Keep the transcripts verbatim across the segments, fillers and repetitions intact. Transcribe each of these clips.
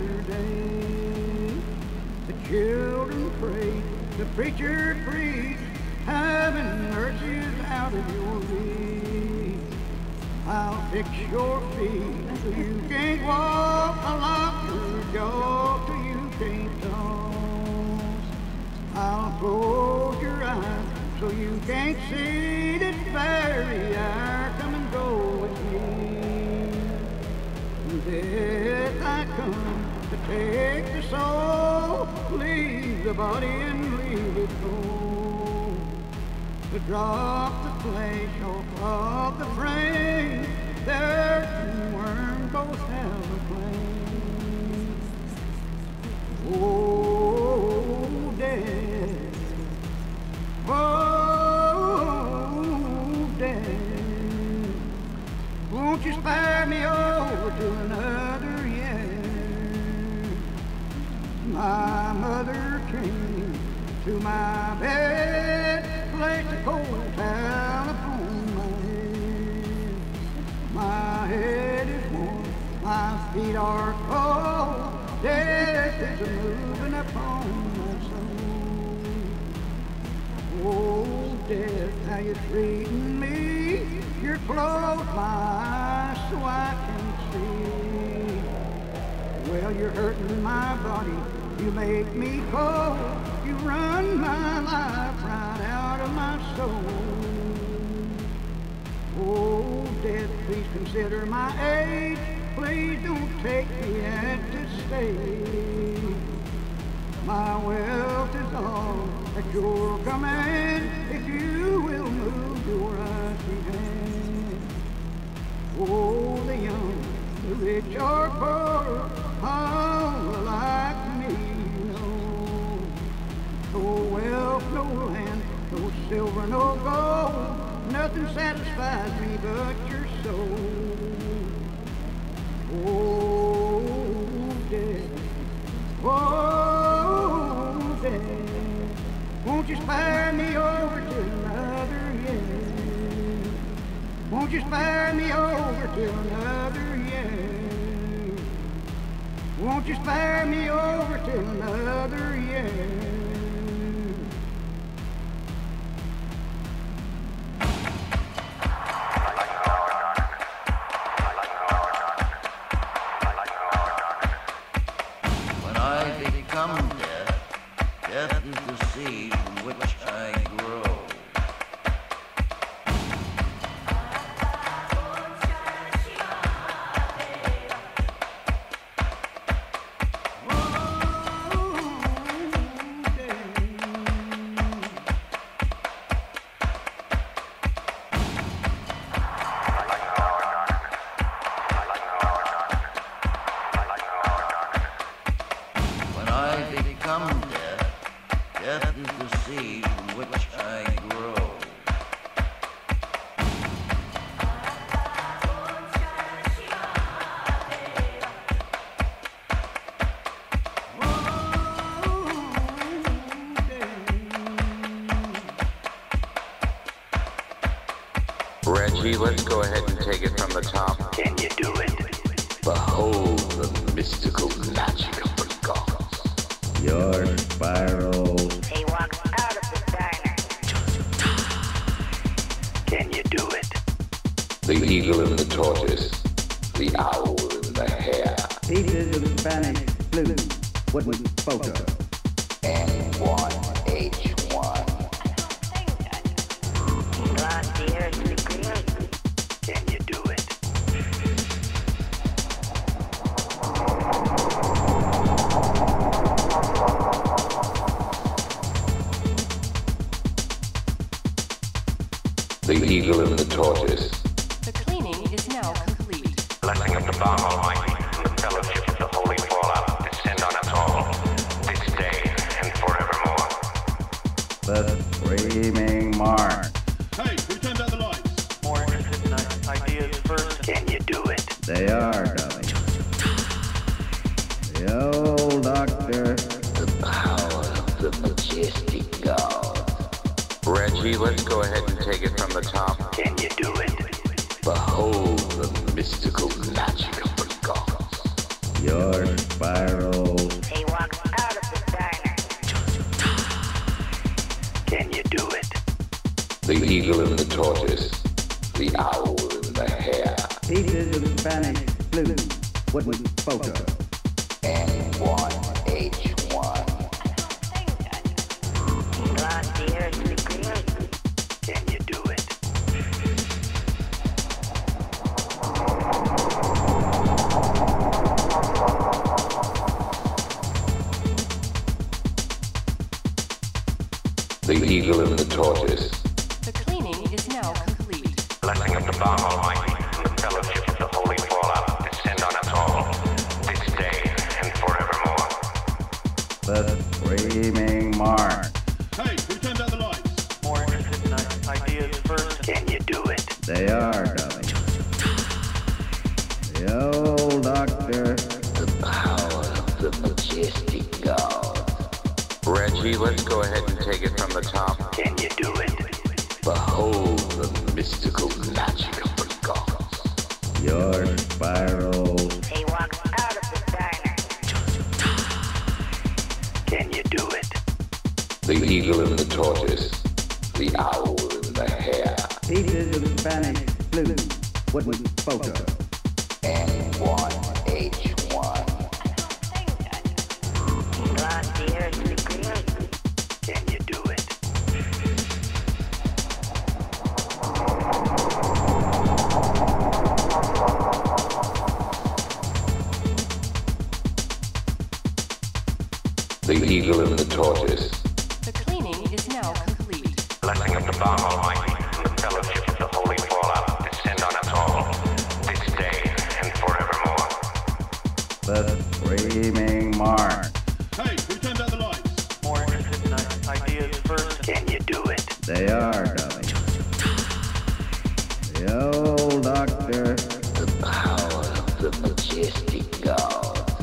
yesterday. The children pray, the preacher preach, having mercies out of your reach. I'll fix your feet so you can't walk, I'll lock your jaw till you can't toss. I'll close your eyes so you can't see this very hour. Come and go with me. Death I come to take the soul, leave the body and leave it cold. To drop the flesh off of the frame, there and worm both have a claim. Oh, death, oh, death, won't you spare me over to another year? My mother came to my bed, placed a cold towel upon my head. My head is warm, my feet are cold, death is a moving upon my soul. Oh, death, how you treating me? You're closed my eyes so I can see. Well, you're hurting my body, you make me cold, you run my life right out of my soul. Oh, death, please consider my age, please don't take me at this stage. My wealth is all at your command, if you will move your icy hand. Oh, the young, the rich or poor, all alike to me, you know. No wealth, no land, no silver, no gold, nothing satisfies me but your soul. Oh, death, oh, death, won't you spare me over to another year? Won't you spare me over to another year? Won't you spare me over to another year? When I become death, death is the seed from which I grow. When I become death, death is the seed from which I grow. Reggie, let's go ahead and take it from the top. Can you do it? Behold the mystical magic of the gods. Your spiral. He walks out of the diner. Can you do it? The eagle and the tortoise. The owl and the hare. Pieces of Spanish flute, wooden photo. N one H one. He lost the earth to create. Can you do it? The eagle and the tortoise. The cleaning is now complete. Blessing of the Baal Almighty and the fellowship of the Holy Fallout descend on us all, this day and forevermore. The screaming mark. Hey, we turned out the lights. More interested in ideas first. Can you do it? They are, darling. The old doctor. The power of the majestic god. Reggie, let's go ahead and take it from the top. Can you do it? Behold the mystical magic of the gods. Your spiral. He walks out of the diner. Can you do it? The eagle and the tortoise, the owl and the hare. Pieces of Spanish flute, wooden photo. N one H one. He lost the urge to create. Can you do it? The eagle and the tortoise. The cleaning is now complete. Blessing of the Baal Almighty and the fellowship of the Holy Fallout descend on us all, this day and forevermore. The screaming mark. Hey, we turned out the lights. More interested in ideas first. Can you do it? They are, dummy. The old doctor. The power of the majestic God. Reggie, let's go ahead and take it from the top. Can you do it? Behold the mystical magic of the gods. Your spiral. He walks out of the diner. Can you do it? The eagle and the tortoise, the owl and the hare. Pieces of Spanish flute, wooden photo. N one H one. He lost the urge to create. Can you do it? The eagle and the tortoise. The cleaning is now complete. Blessing of the Baal Almighty and the fellowship of the Holy Fallout descend on us all, this day and forevermore. The screaming mark. Hey, we turned out the lights. More interested in ideas first. Can you do it? They are, dummy. The old doctor. The power of the majestic God.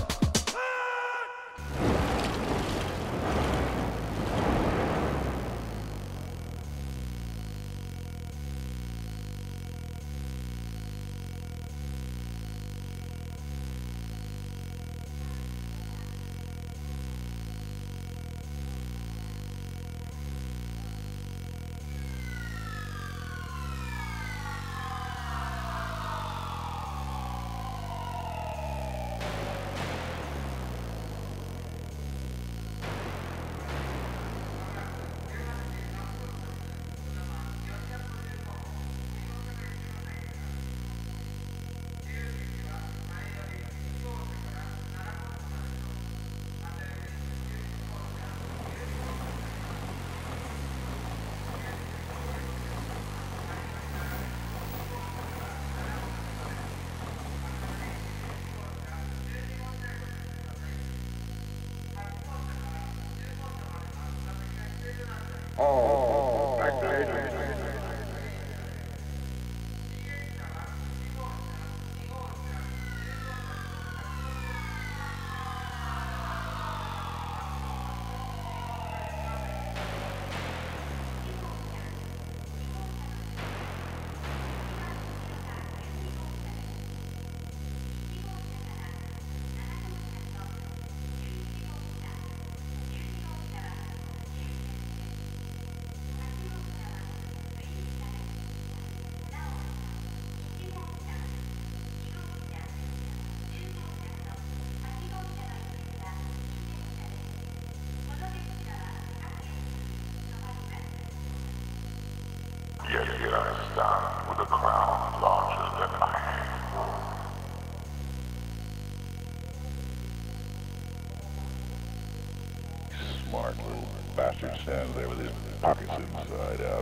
Yet here I stand with a crown larger than my head. Smart little bastard stands there with his pockets inside out.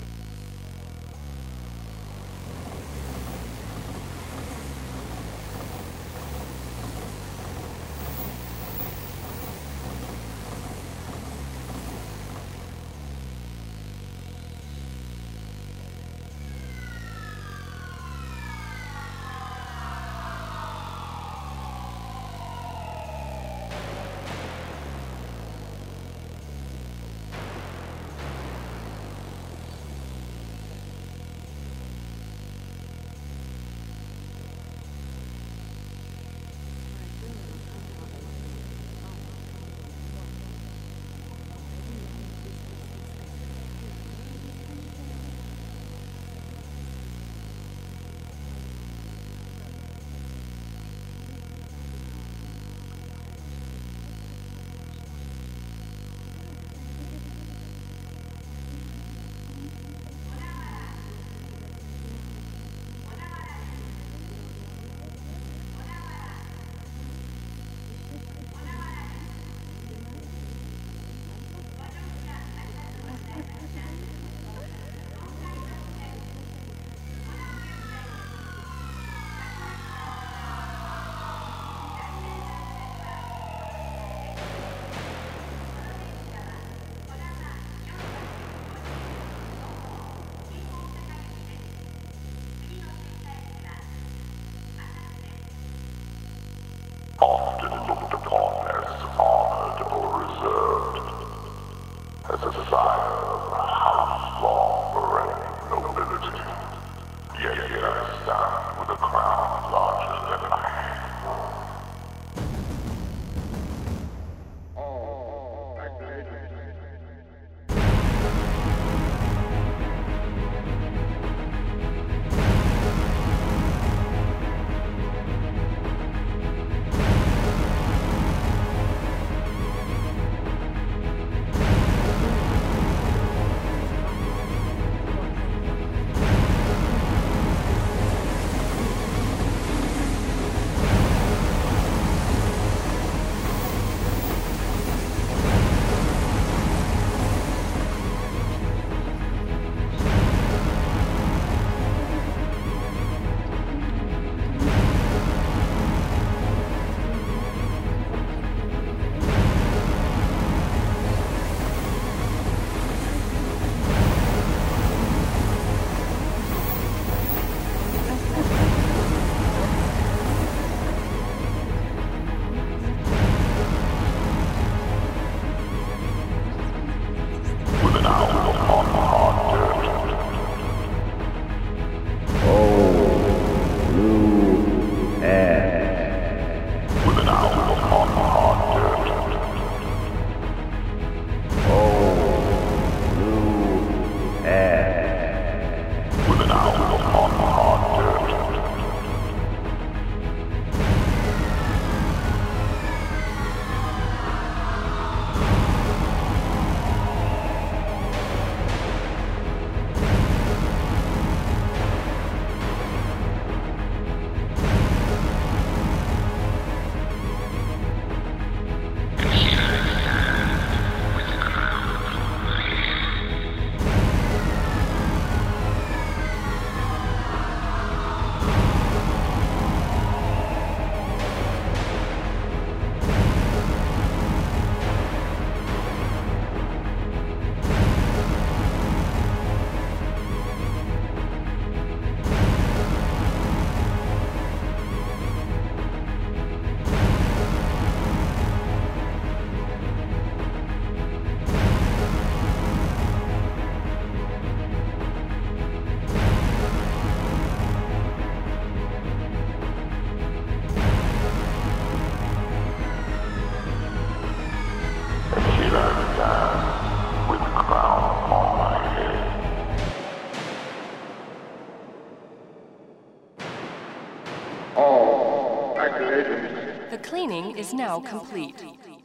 is now complete.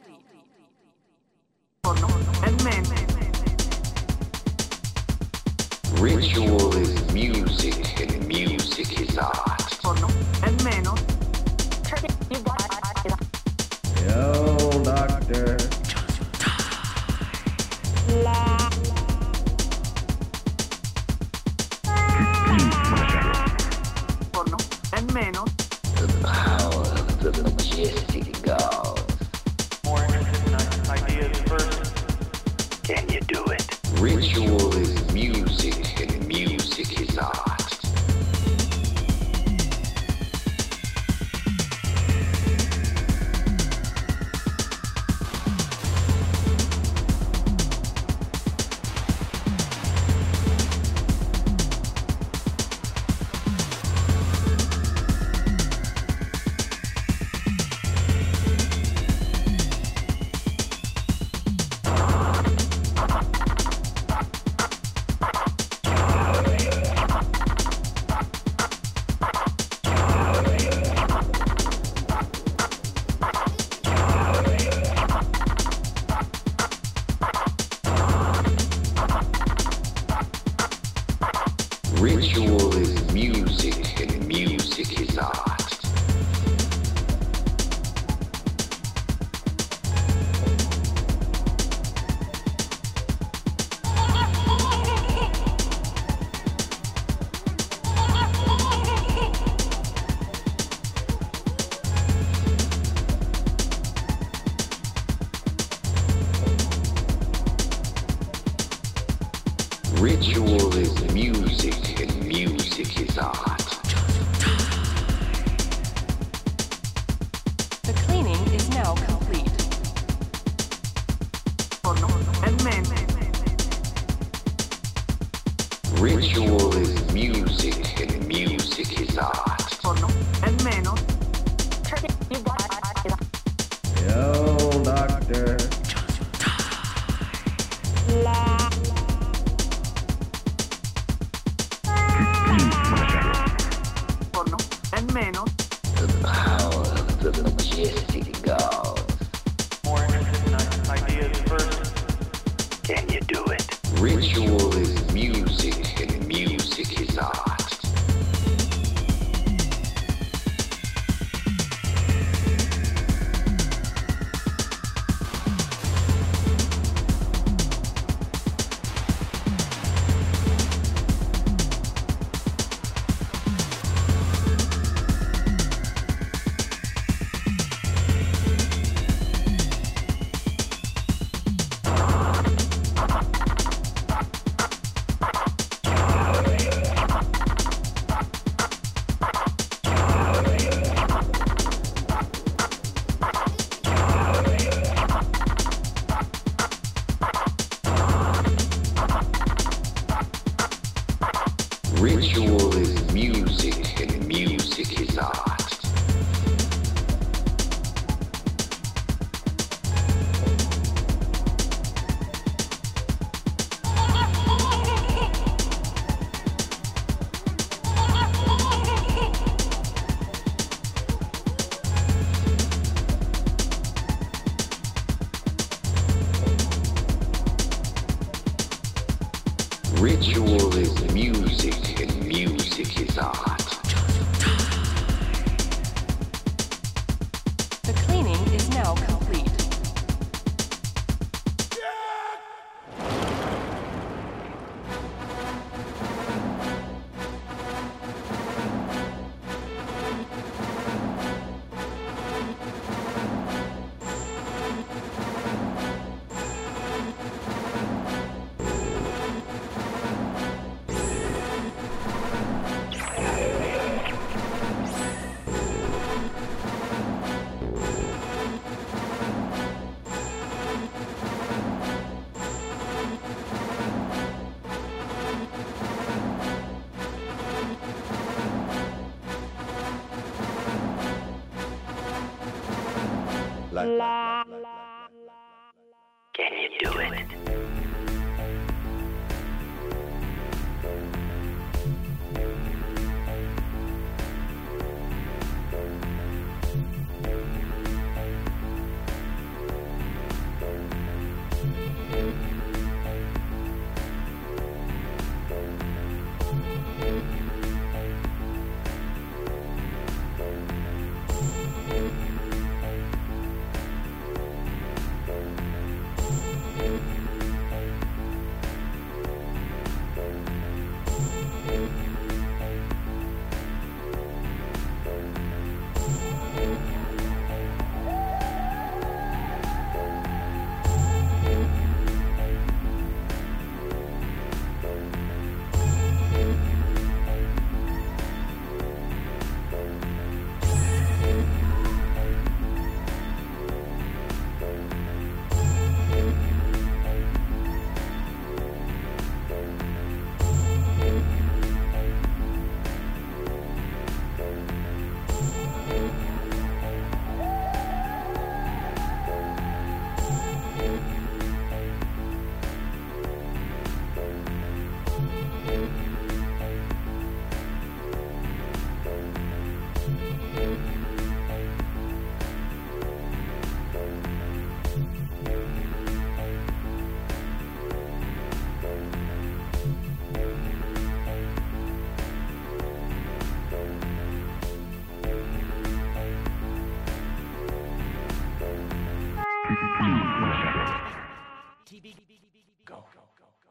Ritual is music, and music is art. Yo, doctor. The power of the majestic God. More interested in ideas first. Can you do it? Ritual is music, and music is art. Ritual is music, and music is art. Ritual is music, and music is art. The cleaning is now complete. Ritual is music, and music is art. Yo, doctor. The power of the majestic God. More interested in ideas first. Can you do it? Ritual is music, and music is art. Ritual is music, and music is art. Ritual is music, and music is art. The cleaning is now complete. Can you do it? Go, go, go, go.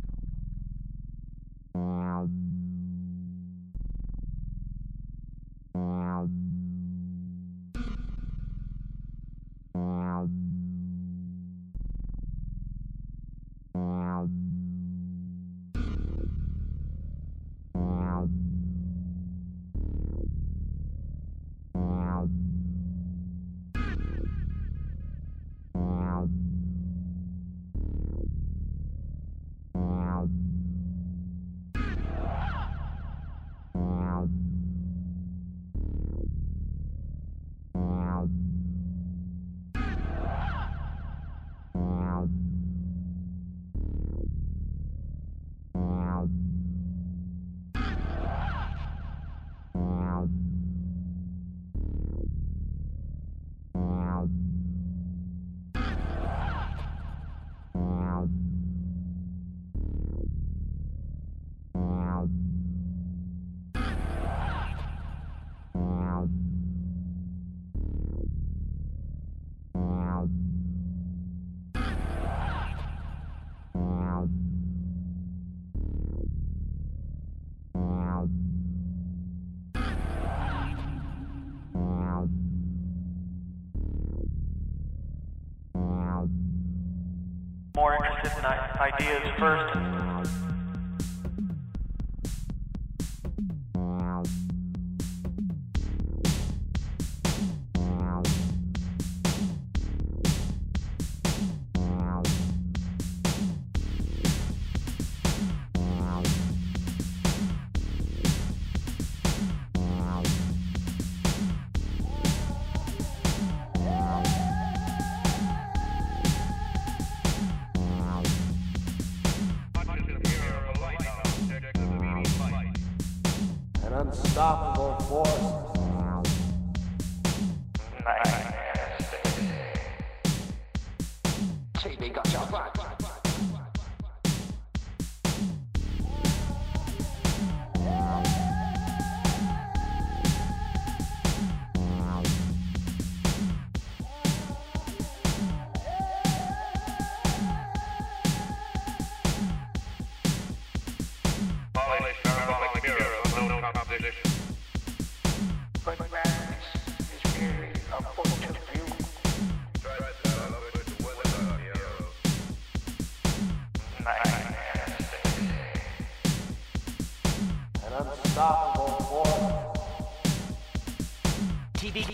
More interested in ideas first. Unstoppable force. T V got your back. Unstoppable force. T V.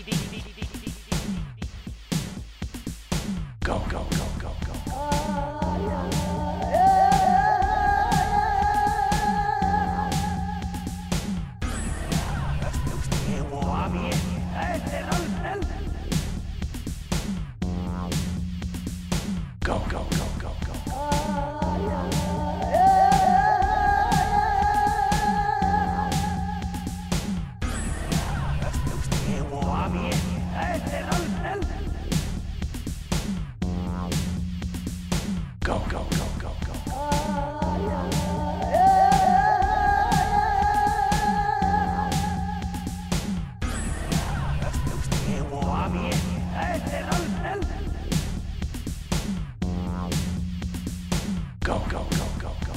Go, go, go, go, go. Go, go, go, go, go. Go, go, go, go, go. Go, go, go, go, go.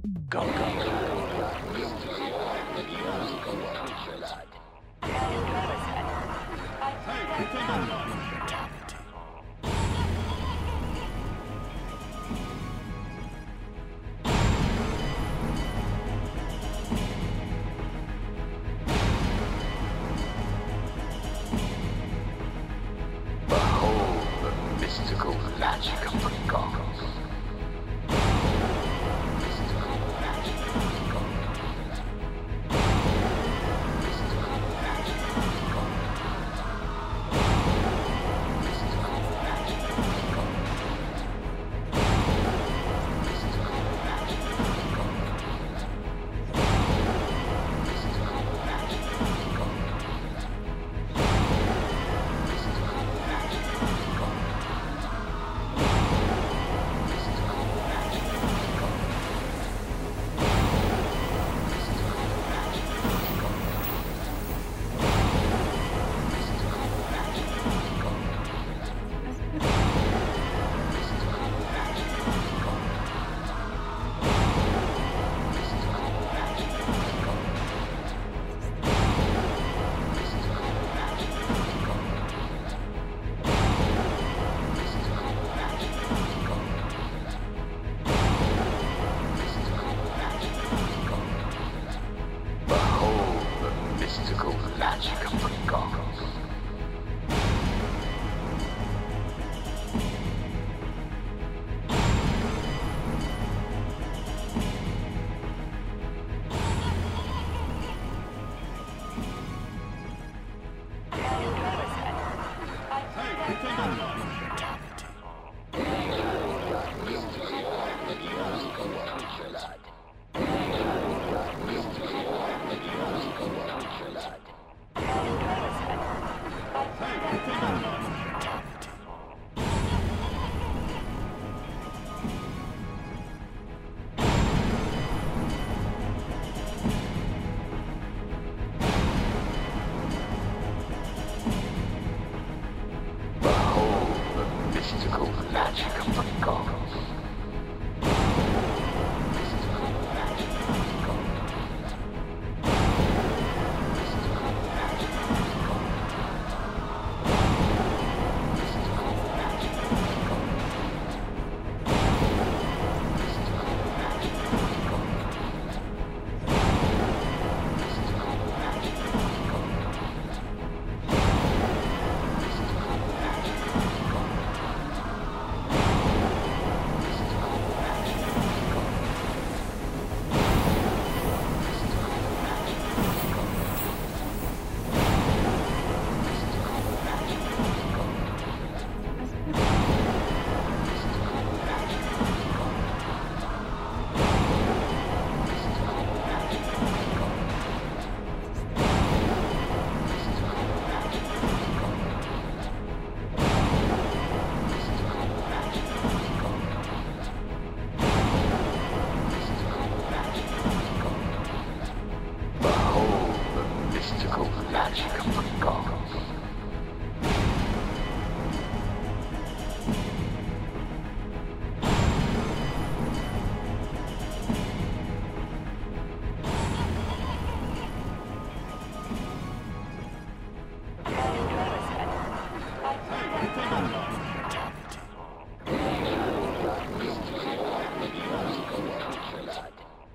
Go, go, go. Behold the mystical magic of the gods.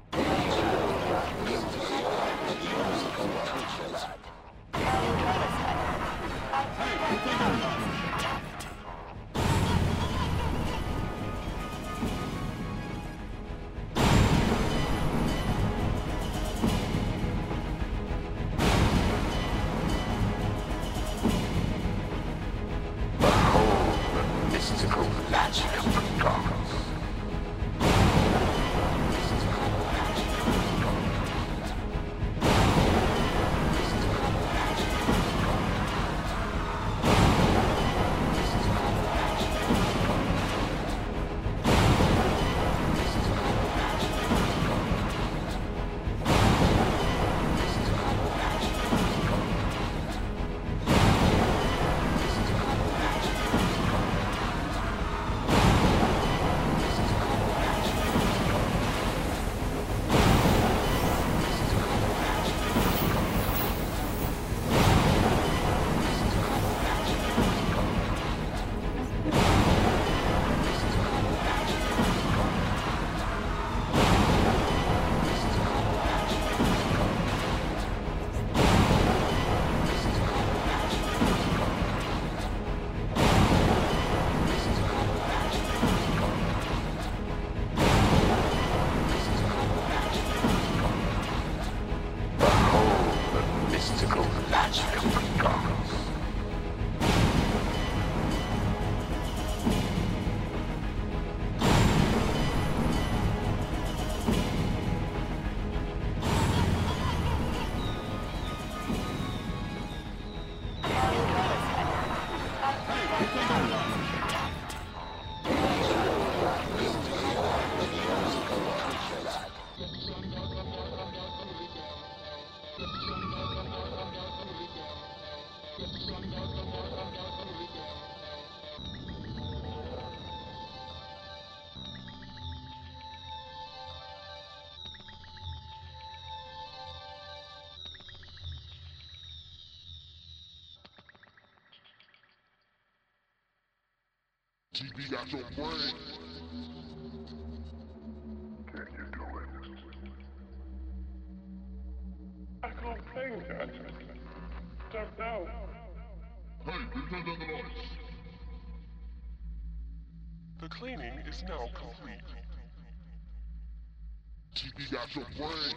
Musical T V got your brain. Can you do it? I can't think, Dad. Don't know. Hey, who turned on the lights? The cleaning is now complete. T V got your brain.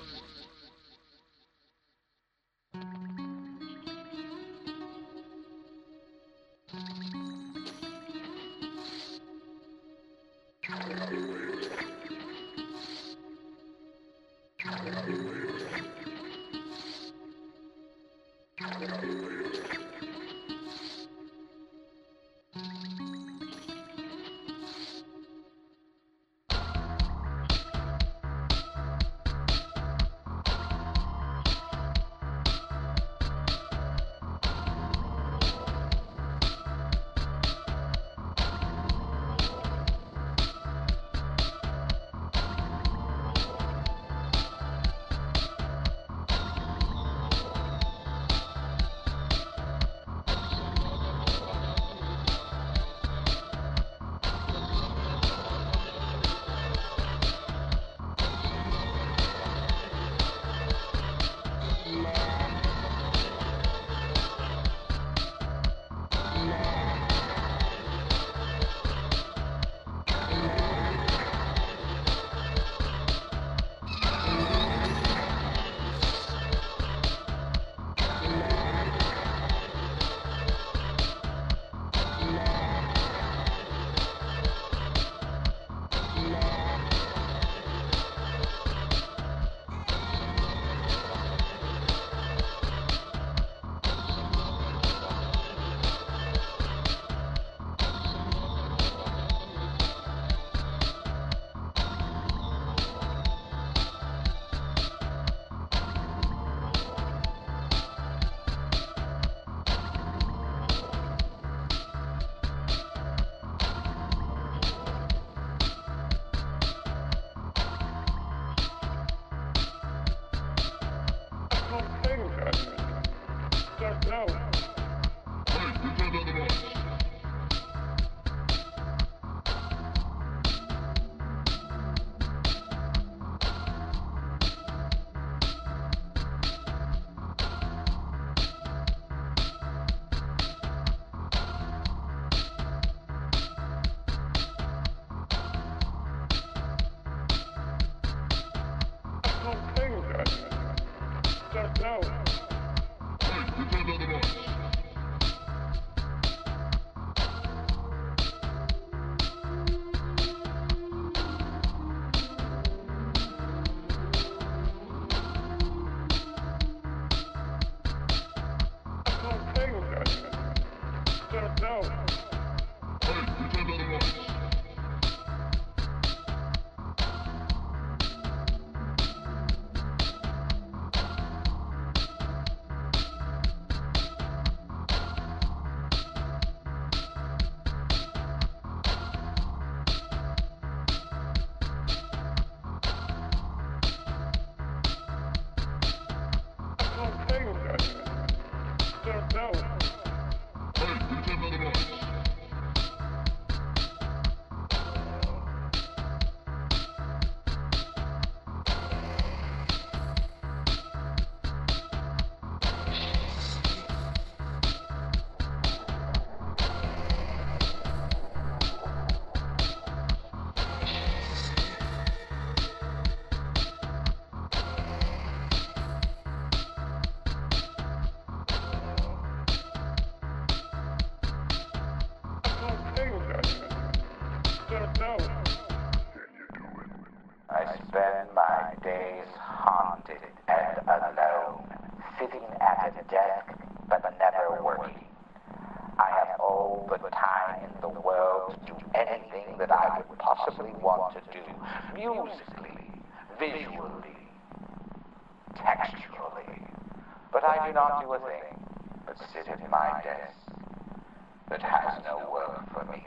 sitting at a desk, but never working. I have all the time in the world to do anything that I would possibly want to do, musically, visually, texturally. But I do not do a thing but sit at my desk that has no work for me.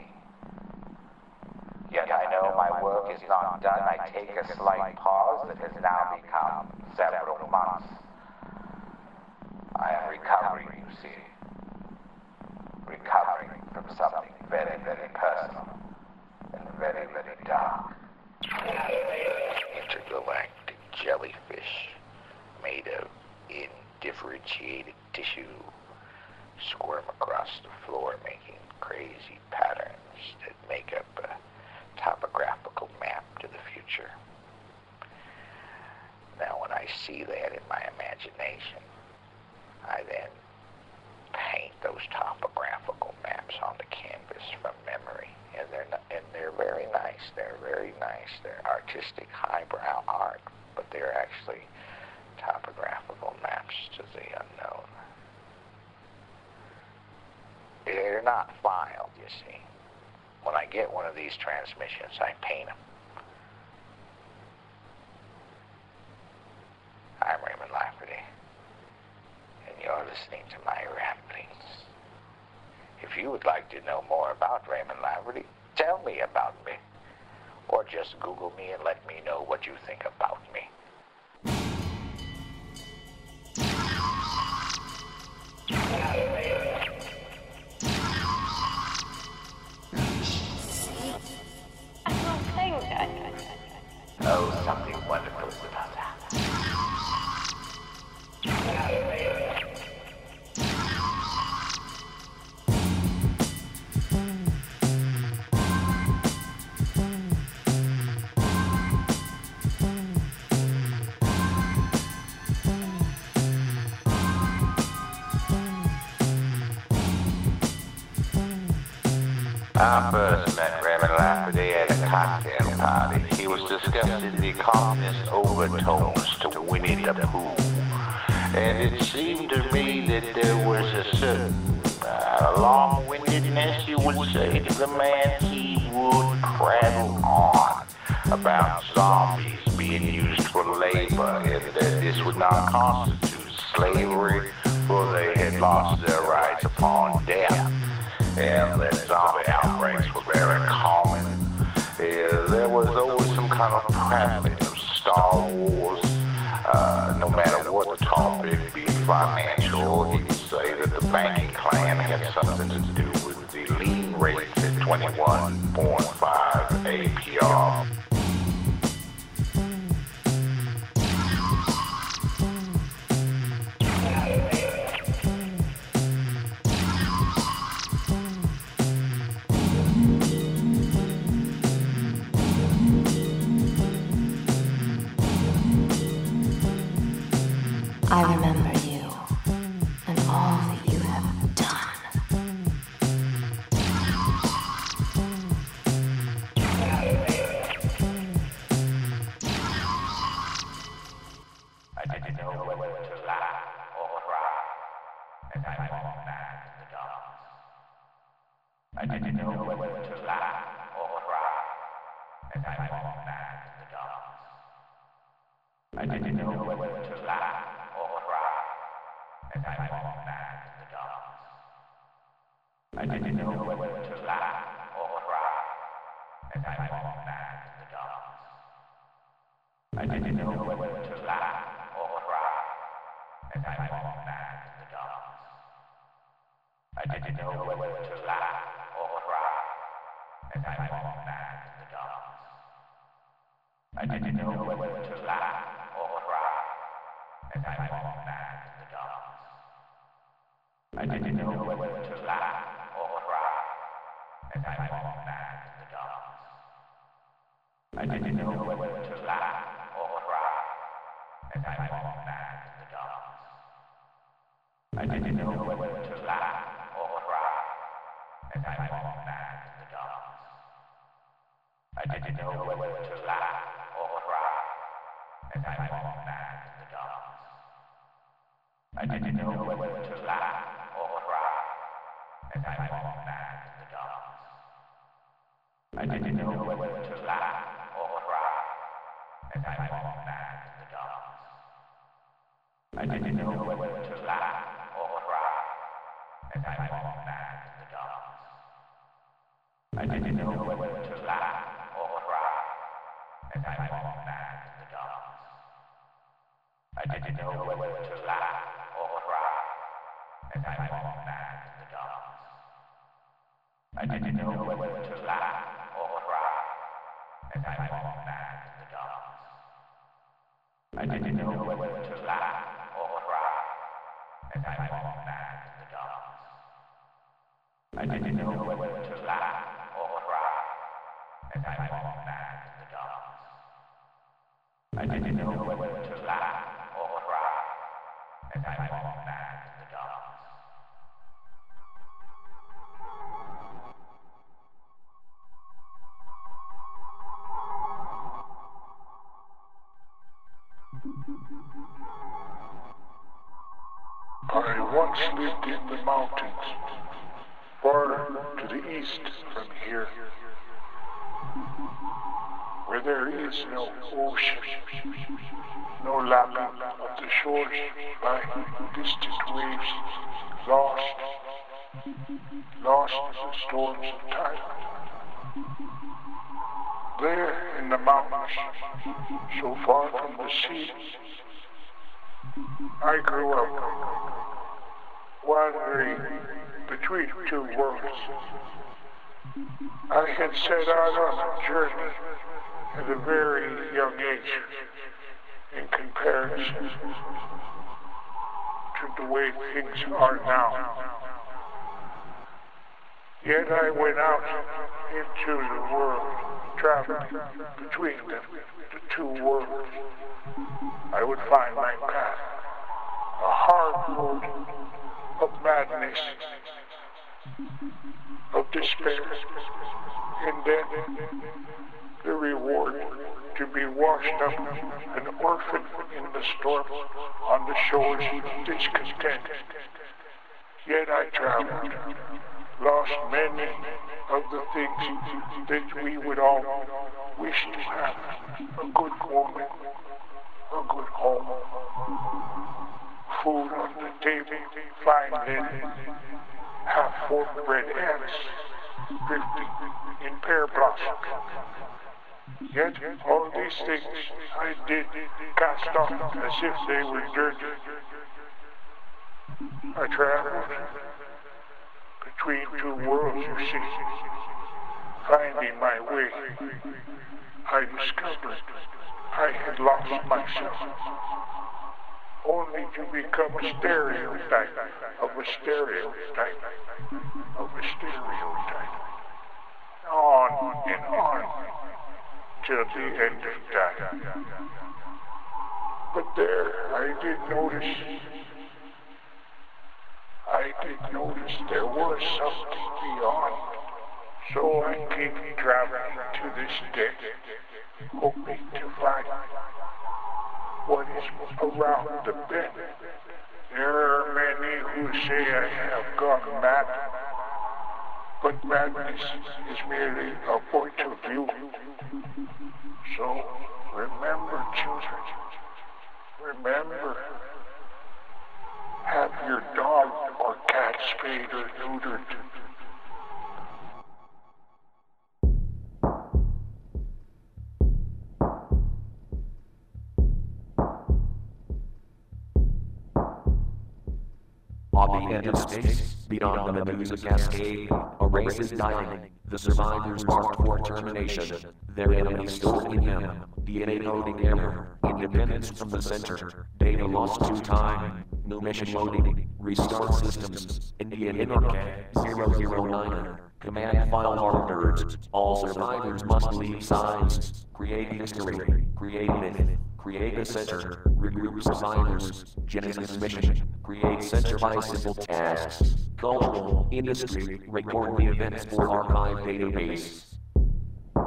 Yet I know my work is not done. I take a slight pause that has now become several months. I am recovering, you see. Recovering from something very, very personal and very, very dark. Intergalactic jellyfish made of indifferentiated tissue squirm across the floor, making crazy patterns that make up a topographical map to the future. Now, when I see that in my imagination, I then paint those topographical maps on the canvas from memory, and they're not, and they're very nice. They're very nice. They're artistic, highbrow art, but they're actually topographical maps to the unknown. They're not filed, you see. When I get one of these transmissions, I paint them. I'm Raymond Lafferty, and you're listening to my ramblings. If you would like to know more about Raymond Lafferty, tell me about me, or just Google me and let me know what you think about me. Oh, something wonderful about that. I first met Raymond Lafferty at a cocktail party. He was discussing the communist overtones to Winnie the Pooh. And it seemed to me that there was a certain uh, long-windedness, you would say, to the man. He would prattle on about zombies being used for labor, and that this would not constitute slavery, for they had lost their rights upon death. And that zombie outbreaks were very common. Uh, there was always some kind of prattling of Star Wars, uh, no matter what the topic, be it financial. He would say that the banking clan had something to do with the lean rates at twenty-one point five A P R. I remember you and all that you have done. I didn't know whether to laugh or cry as I walked back to the dogs. I didn't know whether to laugh or cry as I walked back to the dogs. I didn't know whether to laugh as I walked back to the dogs. I didn't know whether to laugh or cry as I walked back to the dogs. I didn't know whether to laugh or cry as I walked back to the dogs. I didn't know whether to laugh or cry as I walked back to the dogs. I didn't know whether to laugh or cry as I walked back to the dogs. I didn't know whether to laugh or cry as I walked back to the dogs. I didn't know whether to laugh or cry as I walked back to the dogs. I didn't know whether to laugh or cry as I walked back to the dogs. I didn't know whether to laugh or cry as I walked back to the dogs. I didn't know whether to laugh or cry as I walked back to the docks. I didn't know whether to laugh or cry as I walked back to the docks. I didn't know whether to laugh or cry as I walked back to the docks. I didn't know whether to laugh or cry as I walked back to the docks. I didn't know whether to laugh or cry as I walked back to the docks. I didn't know whether to laugh or cry as I walked back to the docks. I didn't know whether to laugh or cry as I walked back to the docks. I didn't know whether to laugh or cry as I walked back to the docks. I didn't know whether to laugh or cry as I walked back to the docks. I once lived in the mountains, far to the east from here, where there is no ocean, no lapping of the shores by distant waves, lost, lost in the storms of time. There in the mountains, so far from the sea, I grew up, wandering between two worlds. I had set out on a journey at a very young age in comparison to the way things are now. Yet I went out into the world, traveling between them, the two worlds. I would find my path, a hard road of madness, of despair, and then the reward to be washed up, an orphan in the storm, on the shores of discontent. Yet I traveled, lost many of the things that we would all wish to have: a good woman, a good home, food on the table, fine linen, half-formed red ants drifting in pear blossoms. Yet all these things I did cast off as if they were dirt. I traveled between two worlds, you see, finding my way. I discovered I had lost myself, only to become a stereotype of a stereotype of a stereotype. On and on till the end of time. But there, I did notice, I did notice there was something beyond. So I keep traveling to this day, hoping to find what is around the bend. There are many who say I have gone mad, but madness is merely a point of view. So remember, children, remember, have your dog or cat spayed or neutered. On the edge of space, beyond the Medusa cascade, a race is dying. The survivors marked for termination. Their enemy stored in them. D N A coding error. Independence from the center. Data lost to time. New mission loading. Restart systems. Indian Inorke. zero zero nine. Command file markers. All survivors must leave signs. Create history. Create myth. Create a center. Regroup survivors. Genesis mission. Create center by simple tasks. Cultural, industry, record the events for archive database.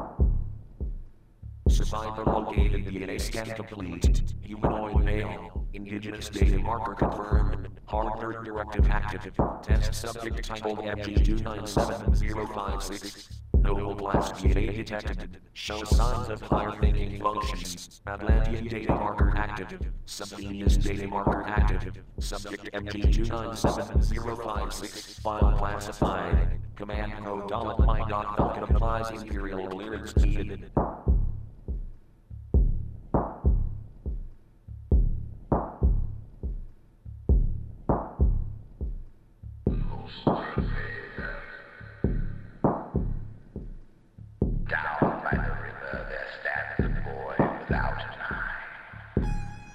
Survivor located, D N A scan complete. Humanoid male. Indigenous data marker confirmed. Hardware directive active. Test subject titled M G two nine seven zero five six. Noble blast D N A detected. Shows signs of higher thinking functions. Atlantean data marker active. Subvenus data marker active. Subject M G two nine seven zero five six. File classified. Command code dollar my dot Falcon applies Imperial clearance needed. Down by the river there stands a boy without an eye.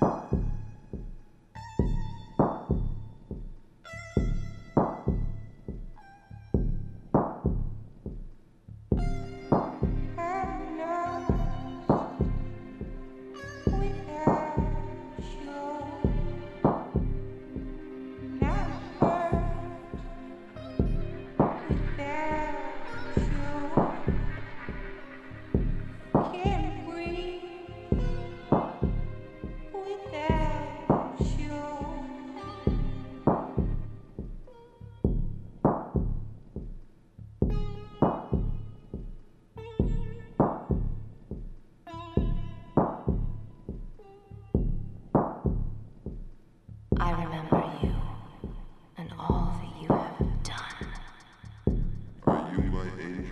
I remember you and all that you have done. Are you my angel?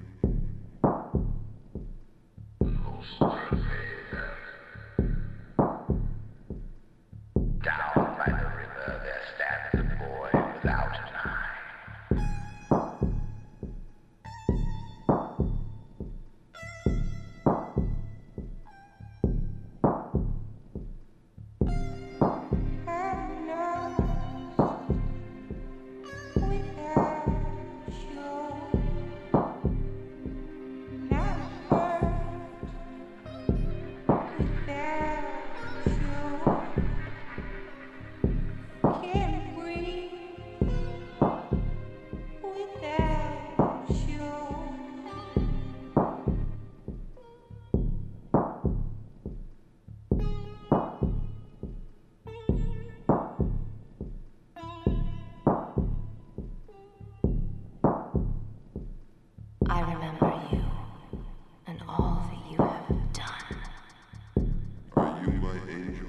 Down by the river there stands a boy without an eye. I remember you and all that you have done. Are you my angel?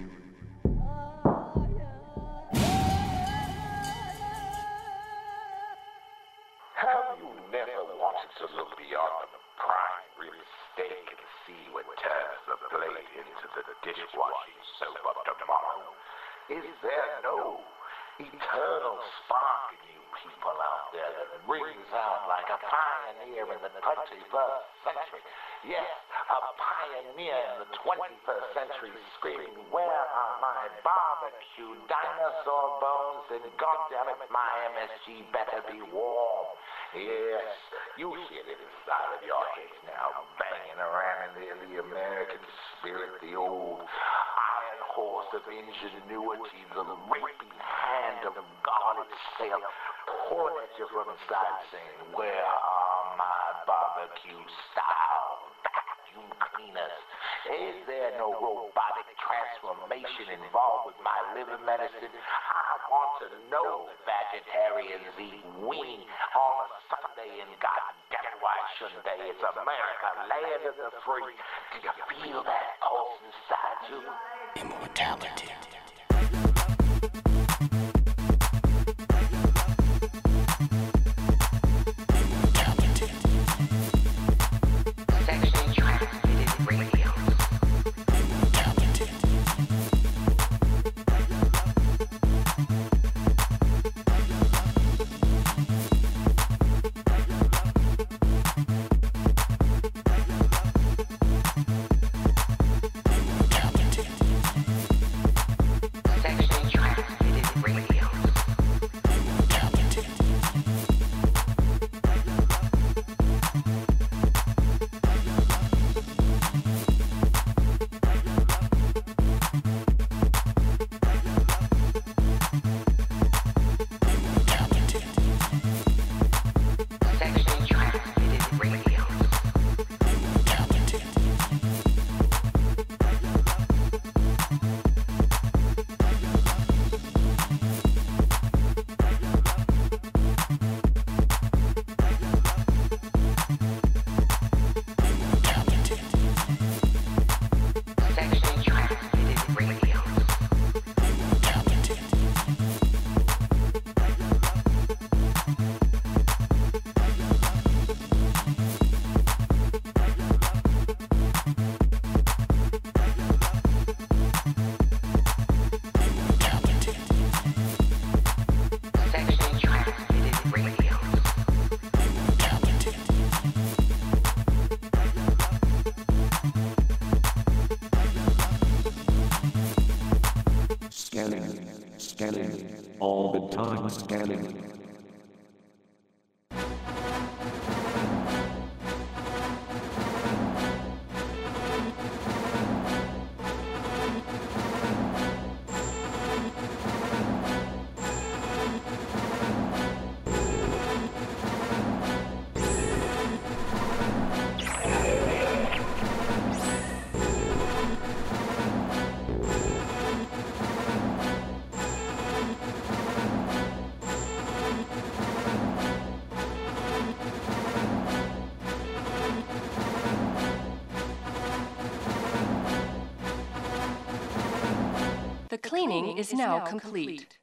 Have you never wanted to look beyond the prime rib steak and see what turns the blade into the dishwashing soap of tomorrow? Is there no eternal spark in you people out there that rings out like a pioneer in the twenty-first century? Yes, a pioneer in the twenty-first century screaming, where are my barbecue dinosaur bones? And goddammit, my M S G better be warm. Yes, you hear it inside of your heads now, banging around there, the American spirit, the old iron horse of ingenuity, the raping hand of God itself, pulling at you from inside saying, where are my barbecue style vacuum cleaners? Is there no robotic transformation involved with my liver medicine? I want to know that vegetarians eat wing on a Sunday, and goddamn, why shouldn't they? It's America, land of the free. Do you feel that pulse inside you? Immortality. Sexually transmitted radio. Sexually transmitted Scanning. All the time scanning. The cleaning is now complete.